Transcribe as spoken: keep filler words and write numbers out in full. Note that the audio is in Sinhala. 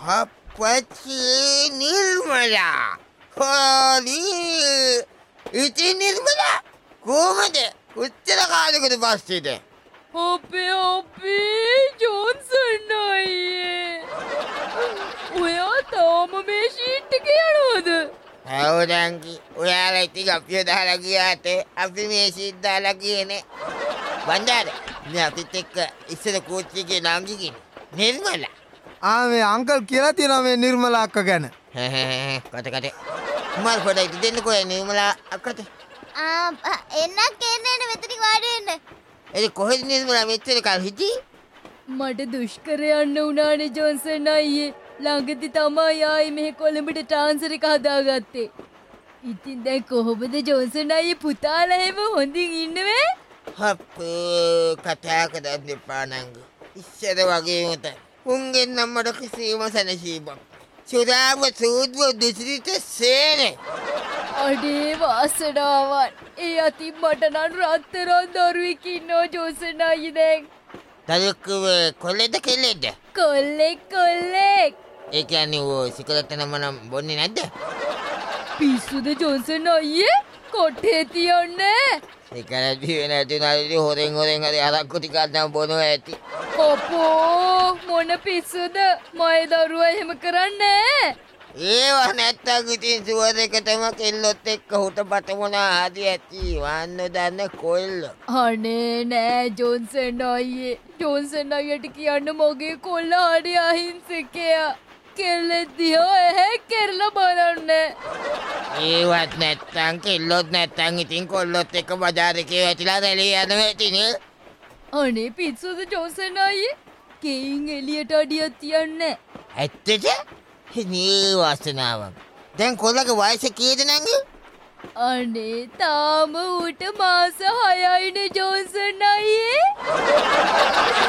අපච්චි නිර්මලා හරි ඉතින් නිර්මලා කොහමද උත්තර කාලයකට පස්සේද අපේ අපේ ජොන්සන් අයියේ ඔයා තාම මේ ෂීට් එකේ යනවද? හවුදන්කි ඔයාලා ඉතින් අපිව දාලා ගියාට අපි මේ ෂීට් දාලා ගියනේ බණ්ඩාර මේ අපිත් එක්ක ඉස්සර කෝච්චි එකේ නාංගි කෙනෙක් නිර්මලා ආ මේ අංකල් කියලා තියෙනවා මේ නිර්මලා අක්කා ගැන. කට කට මල් පොඩයි දෙන්නකෝ නිර්මලා අක්කට. ආ එන්නක් එන්නේ මෙතනින් වාඩි වෙන්න. ඒ කොහෙද නිර්මලා මෙච්චර කල් හිටියේ? මට දුෂ්කර යන්න උනානේ ජොන්සන් අයියේ. ළඟදි තමයි ආයි මෙහෙ කොළඹට ට්‍රාන්ස්ෆර් එක හදාගත්තේ. ඉතින් දැන් කොහොමද ජොන්සන් අයියේ පුතාලා එහෙම හොඳින් ඉන්නවේ? අප්පෝ කතා කරන්න එපා නංග. ඉස්සර වගේ උත. උන්ගෙන් නම් මට කිසිම සැනසීමක්. සුදාම සූද්ව දුසිරිත සේනේ. අඩේ වාසනාවන්. ඒ අතින් මට නම් රත්තරන් දරුවෙක් ඉන්නෝ ජොන්සන් අයියේ දැන්. තලුක්කුව කොල්ලෙද කෙල්ලෙද? කොල්ලෙක් කොල්ලෙක්. ඒ කියන්නේ ඔය සිකරට නම නම් බොන්නේ නැද්ද? පිස්සුද ජොන්සන් අයියේ? කොටේ තියන්නේ. සිකරට දිවේ නැති නැති හොරෙන් හොරෙන් හරි අරක්කු ටිකක් නම් බොනවා ඇති. අපෝ මොන පිස්සුද? මගේ දරුවා එහෙම කරන්නේ. ඒවා නැත්තම් ඉතින් සුවර එකටම කෙල්ලොත් එක්ක හුටපත මොනා හරි ඇති වන්න දන්න කොල්ල. අනේ නෑ ජොන්සන් අයියේ. ජොන්සන් අයියට කියන්න මගේ කොල්ල හරි අහිංසකයා. කෙල්ලෙක් දිහා එහෙ කෙරලා බලන්න. ඒවත් නැත්තම් කෙල්ලොත් නැත්තම් ඉතින් කොල්ලොත් එක්ක බජාර් එකේ වැටිලා රැළේ යනවා ඇතිනේ. අනේ පිස්සුද ජොන්සන් අයියේ? කෙයින් එළියට අඩියක් තියන්නේ. ඇත්තද? නේ වාසනාවක්. දැන් කොල්ලගේ වයස කීයද නංගි? අනේ තාම ඌට මාස හයයිනේ ජොන්සන් අයියේ.